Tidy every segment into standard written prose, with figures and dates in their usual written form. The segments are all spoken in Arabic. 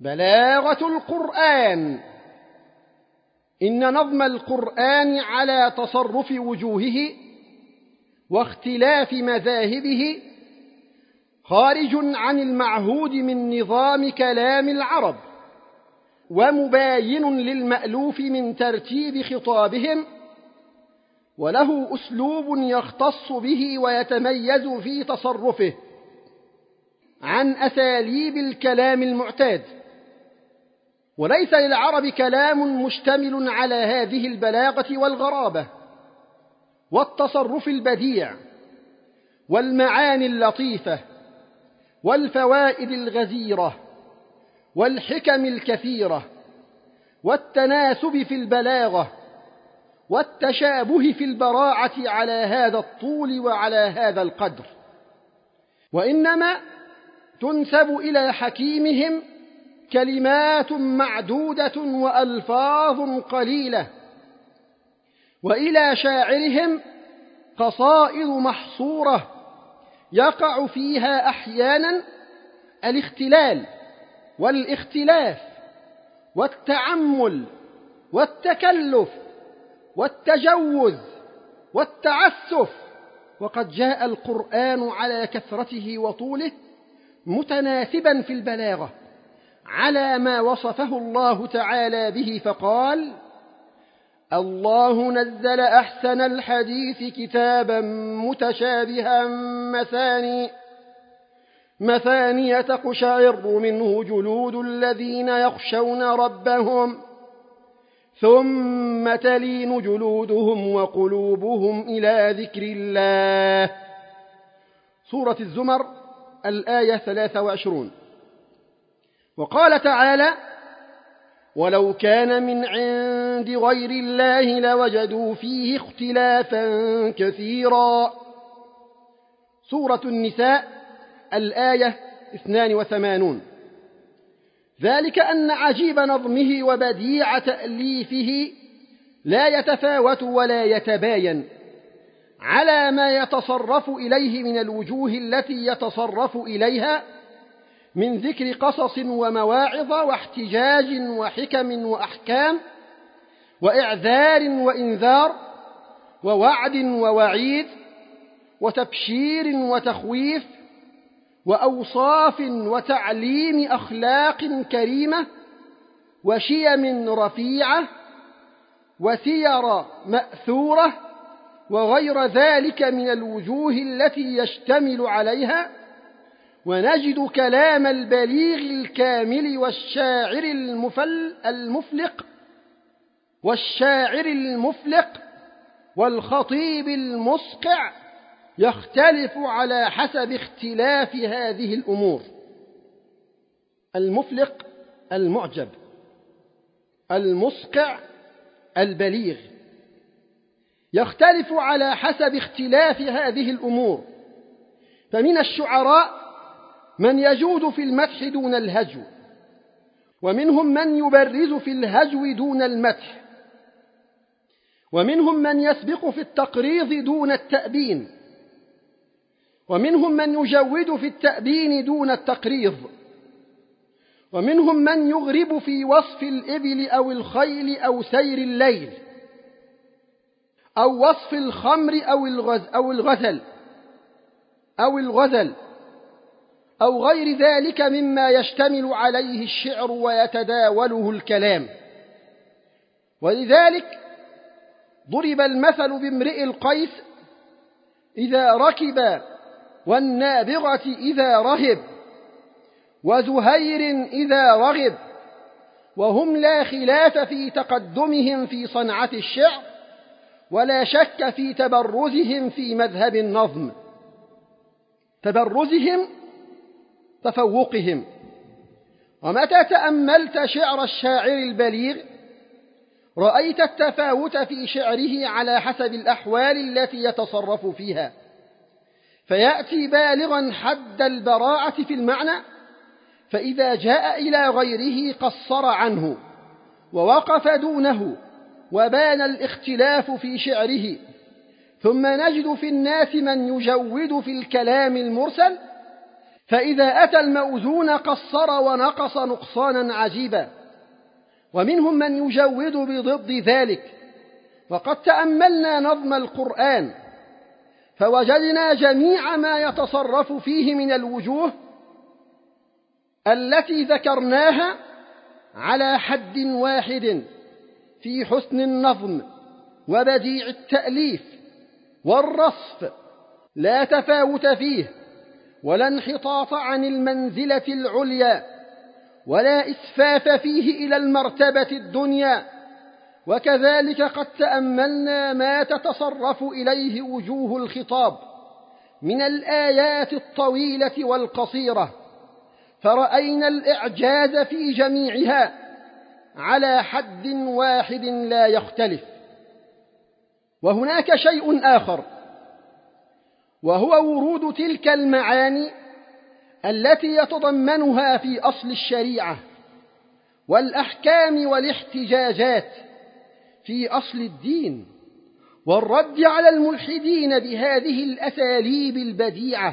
بلاغة القرآن. إن نظم القرآن على تصرف وجوهه واختلاف مذاهبه خارج عن المعهود من نظام كلام العرب، ومباين للمألوف من ترتيب خطابهم، وله أسلوب يختص به ويتميز في تصرفه عن أساليب الكلام المعتاد. وليس للعرب كلام مشتمل على هذه البلاغة والغرابة والتصرف البديع والمعاني اللطيفة والفوائد الغزيرة والحكم الكثيرة والتناسب في البلاغة والتشابه في البراعة على هذا الطول وعلى هذا القدر، وإنما تنسب إلى حكيمهم كلمات معدودة وألفاظ قليلة، وإلى شاعرهم قصائد محصورة يقع فيها أحيانا الاختلال والاختلاف والتعمل والتكلف والتجوز والتعسف. وقد جاء القرآن على كثرته وطوله متناسبا في البلاغة على ما وصفه الله تعالى به، فقال: الله نزل أحسن الحديث كتابا متشابها مثانية تقشعر منه جلود الذين يخشون ربهم ثم تلين جلودهم وقلوبهم إلى ذكر الله. سورة الزمر الآية 23. وقال تعالى: ولو كان من عند غير الله لوجدوا فيه اختلافا كثيرا. سورة النساء الآية 82. ذلك أن عجيب نظمه وبديع تأليفه لا يتفاوت ولا يتباين على ما يتصرف إليه من الوجوه التي يتصرف إليها من ذكر قصص ومواعظ واحتجاج وحكم وأحكام وإعذار وإنذار ووعد ووعيد وتبشير وتخويف وأوصاف وتعليم أخلاق كريمة وشيم رفيعة وسير مأثورة وغير ذلك من الوجوه التي يشتمل عليها. ونجد كلام البليغ الكامل والشاعر المفلق والخطيب المصقع يختلف على حسب اختلاف هذه الأمور. المفلق المعجب، المصقع البليغ، يختلف على حسب اختلاف هذه الأمور. فمن الشعراء من يجود في المدح دون الهجو، ومنهم من يبرز في الهجو دون المدح، ومنهم من يسبق في التقريض دون التأبين، ومنهم من يجود في التأبين دون التقريض، ومنهم من يغرب في وصف الإبل أو الخيل أو سير الليل أو وصف الخمر أو الغزل أو غير ذلك مما يشتمل عليه الشعر ويتداوله الكلام. ولذلك ضرب المثل بامرئ القيس إذا ركب والنابغة إذا رهب وزهير إذا رغب، وهم لا خلاف في تقدمهم في صنعة الشعر ولا شك في تبرزهم في مذهب النظم. تبرزهم تفوقهم. ومتى تأملت شعر الشاعر البليغ رأيت التفاوت في شعره على حسب الأحوال التي يتصرف فيها، فيأتي بالغا حد البراعة في المعنى، فإذا جاء إلى غيره قصر عنه ووقف دونه وبان الاختلاف في شعره. ثم نجد في الناس من يجود في الكلام المرسل، فإذا أتى الموزون قصر ونقص نقصانا عجيبا. ومنهم من يجود بضد ذلك. وقد تأملنا نظم القرآن فوجدنا جميع ما يتصرف فيه من الوجوه التي ذكرناها على حد واحد في حسن النظم وبديع التأليف والرصف، لا تفاوت فيه ولا انحطاط عن المنزلة العليا ولا إسفاف فيه إلى المرتبة الدنيا. وكذلك قد تأملنا ما تتصرف إليه وجوه الخطاب من الآيات الطويلة والقصيرة، فرأينا الإعجاز في جميعها على حد واحد لا يختلف. وهناك شيء آخر، وهو ورود تلك المعاني التي يتضمنها في أصل الشريعة والأحكام والاحتجاجات في أصل الدين، والرد على الملحدين بهذه الأساليب البديعة،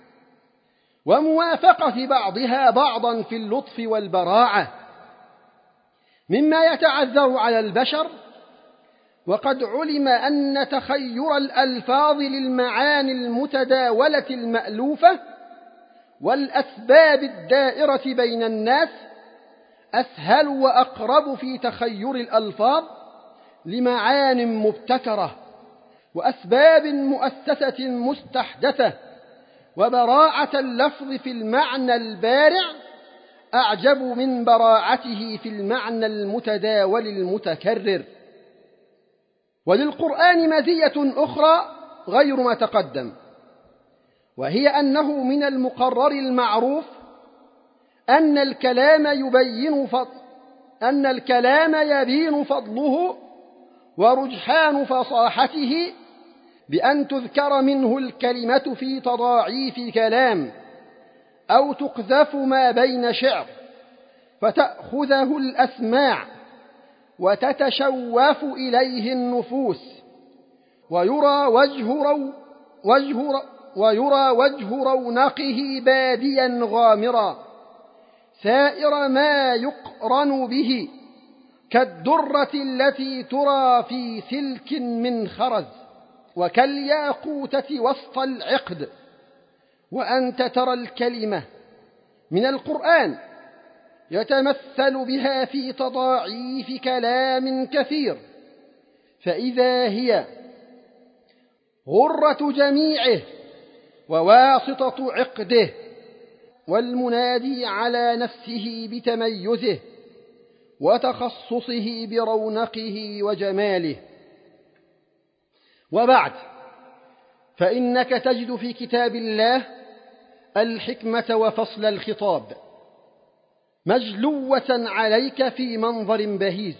وموافقة بعضها بعضا في اللطف والبراعة مما يتعذر على البشر. وقد علم أن تخير الألفاظ للمعاني المتداولة المألوفة والأسباب الدائرة بين الناس أسهل وأقرب في تخير الألفاظ لمعان مبتكرة وأسباب مؤسسة مستحدثة. وبراعة اللفظ في المعنى البارع أعجب من براعته في المعنى المتداول المتكرر. وللقرآن مزية أخرى غير ما تقدم، وهي أنه من المقرر المعروف أن الكلام يبين فضله ورجحان فصاحته بأن تذكر منه الكلمة في تضاعيف كلام أو تقذف ما بين شعر فتأخذه الأسماع وتتشوف إليه النفوس، ويرى وجه رونقه باديا غامرا سائر ما يقرن به كالدرة التي ترى في سلك من خرز وكالياقوتة وسط العقد. وأنت ترى الكلمة من القرآن يتمثل بها في تضاعيف كلام كثير، فإذا هي غرة جميعه وواسطة عقده والمنادي على نفسه بتميزه وتخصصه برونقه وجماله. وبعد، فإنك تجد في كتاب الله الحكمة وفصل الخطاب مجلوة عليك في منظر بهيج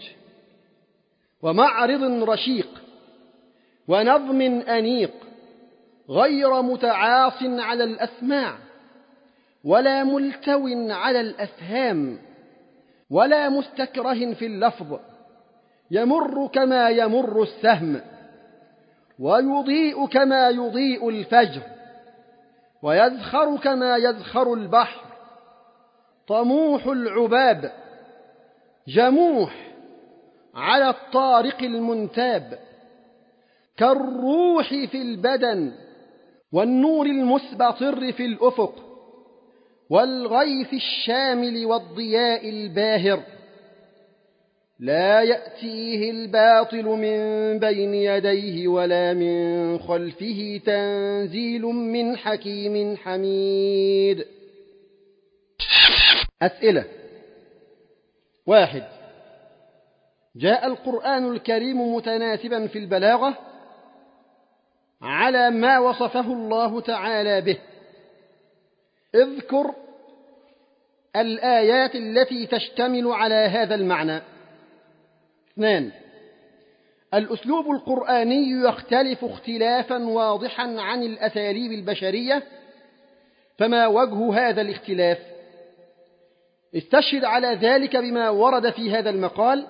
ومعرض رشيق ونظم أنيق، غير متعاص على الأسماع ولا ملتو على الأفهام ولا مستكره في اللفظ، يمر كما يمر السهم ويضيء كما يضيء الفجر ويزخر كما يزخر البحر، طموح العباب جموح على الطارق المنتاب، كالروح في البدن والنور المسبطر في الأفق والغيث الشامل والضياء الباهر، لا يأتيه الباطل من بين يديه ولا من خلفه، تنزيل من حكيم حميد. أسئلة. 1. جاء القرآن الكريم متناسبا في البلاغة على ما وصفه الله تعالى به. اذكر الآيات التي تشتمل على هذا المعنى. 2. الأسلوب القرآني يختلف اختلافا واضحا عن الأساليب البشرية، فما وجه هذا الاختلاف؟ استشهد على ذلك بما ورد في هذا المقال،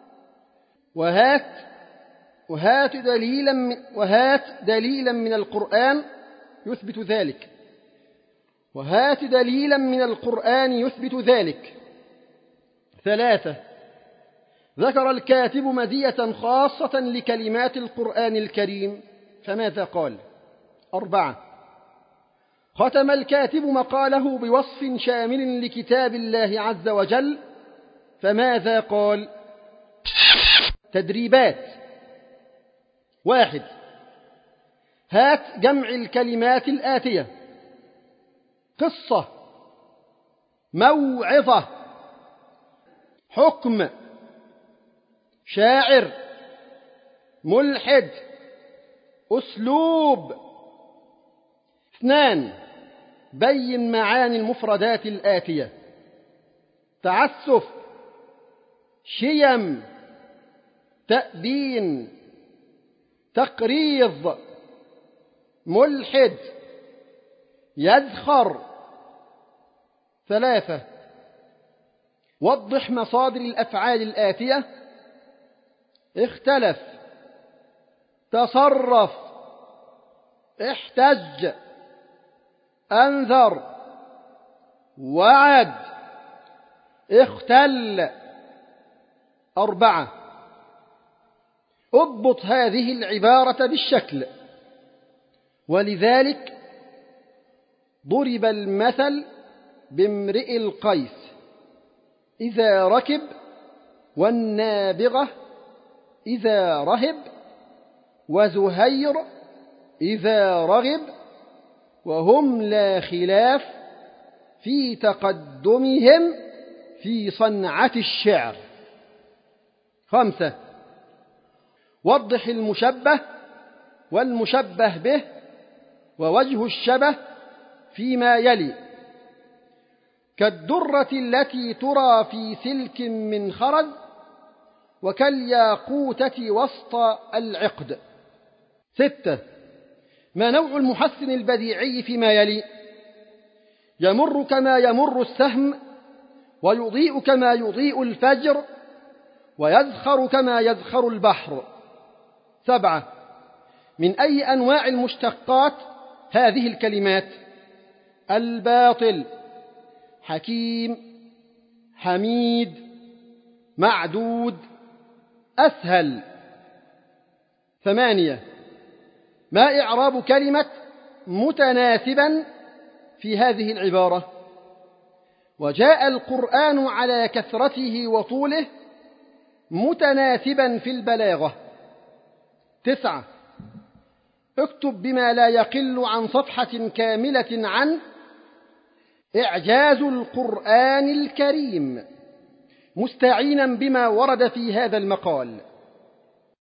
وهات دليلا من القرآن يثبت ذلك. وهات دليلا من القرآن يثبت ذلك. 3. ذكر الكاتب مزية خاصة لكلمات القرآن الكريم، فماذا قال؟ 4. ختم الكاتب مقاله بوصف شامل لكتاب الله عز وجل، فماذا قال؟ تدريبات. 1. هات جمع الكلمات الآتية: قصة، موعظة، حكم، شاعر، ملحد، أسلوب. 2. بين معاني المفردات الآتية: تعسف، شيم، تأبين، تقريض، ملحد، يذخر. 3. وضح مصادر الأفعال الآتية: اختلف، تصرف، احتج، أنذر، وعد، اختل. 4. اضبط هذه العبارة بالشكل. ولذلك ضرب المثل بامرئ القيس إذا ركب، والنابغة إذا رهب، وزهير إذا رغب، وهم لا خلاف في تقدمهم في صنعة الشعر. 5. وضح المشبه والمشبه به ووجه الشبه فيما يلي: كالدرة التي ترى في سلك من خرز، وكالياقوتة وسط العقد. 6. ما نوع المحسن البديعي فيما يلي؟ يمر كما يمر السهم، ويضيء كما يضيء الفجر، ويزخر كما يزخر البحر. 7. من أي أنواع المشتقات هذه الكلمات؟ الباطل، حكيم، حميد، معدود، أسهل. 8. ما إعراب كلمة متناسبا في هذه العبارة؟ وجاء القرآن على كثرته وطوله متناسبا في البلاغة. 9. اكتب بما لا يقل عن صفحة كاملة عن إعجاز القرآن الكريم، مستعينا بما ورد في هذا المقال.